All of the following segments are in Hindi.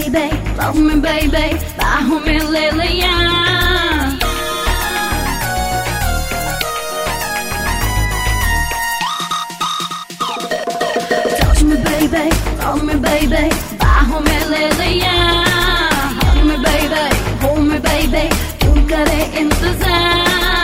baby, love me baby, bajo me ले लिया। Touch me baby, love me baby, bajo me ले लिया। Hug me baby, hold me baby, क्यों करे इंतजार।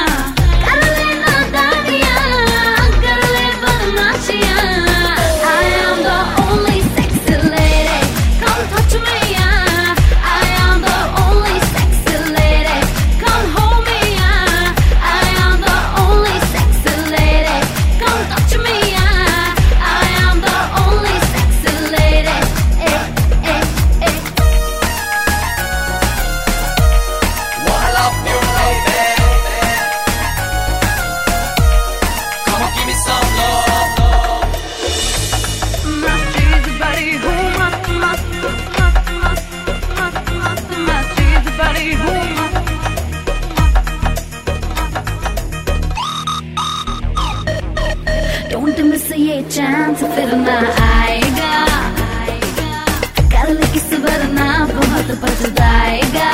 Don't miss ये चांस फिर ना आएगा, कर ले किस वरना बहुत पछताएगा।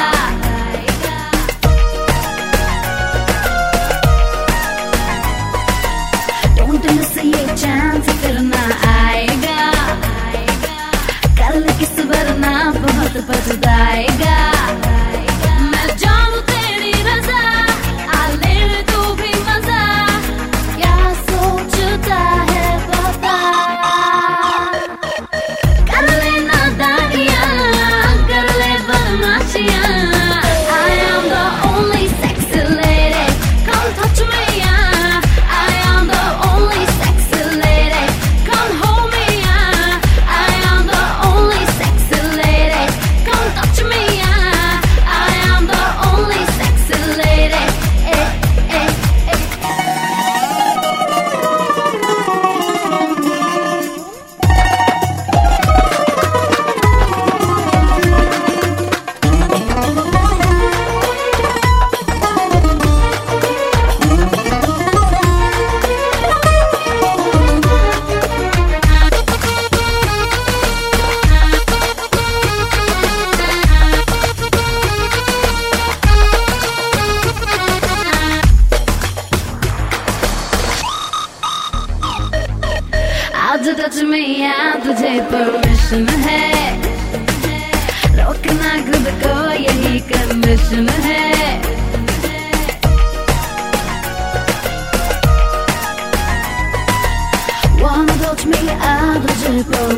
Don't miss ये चांस फिर ना आएगा, कर ले किस वरना बहुत पछताएगा। आज टच में या तुझे परमिशन है, रोकना खुद को यही कंडीशन है। Wanna touch me, तुझे